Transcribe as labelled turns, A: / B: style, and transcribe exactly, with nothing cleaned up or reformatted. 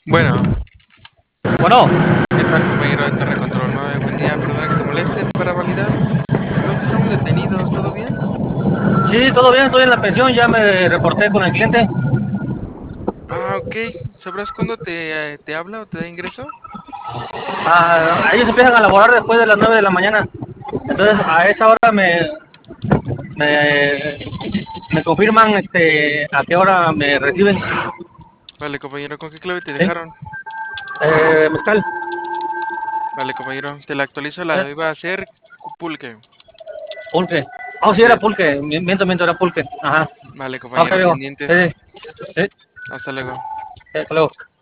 A: Bueno,
B: Bueno,
A: ¿qué tal, compañero de Torre Control nueve? Buen día, perdona que te moleste para validar. Creo que estamos detenidos, ¿todo bien?
B: sí, todo bien, estoy en la pensión, ya me reporté con el cliente.
A: Ah, ok. ¿Sabrás cuándo te, eh, te habla o te da ingreso?
B: Ah, ellos empiezan a laborar después de las nueve de la mañana. Entonces, a esa hora me, me, me confirman este, a qué hora me reciben.
A: Vale, compañero, ¿con qué clave te
B: ¿Sí?
A: dejaron?
B: Eh, mezcal.
A: Vale, compañero, te la actualizo,
B: Eh,
A: la iba a hacer pulque.
B: pulque. Oh, sí,
A: Así
B: era
A: es.
B: pulque. Miento, miento, era pulque. Ajá.
A: Vale,
B: Ok,
A: compañero,
B: digo. Sí,
A: pendientes.
B: sí. Sí,
A: Hasta luego.
B: hasta luego.